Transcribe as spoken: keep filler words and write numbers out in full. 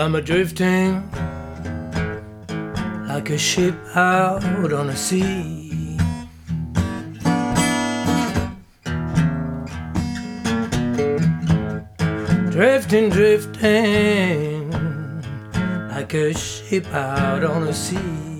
I'm a drifting like a ship out on the sea. Drifting, drifting like a ship out on the sea.